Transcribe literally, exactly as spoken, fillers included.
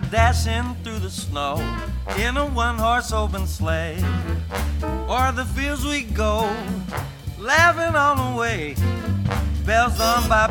we're dashing through the snow in a one-horse open sleigh. O'er the fields we go, laughing on the way, bells on by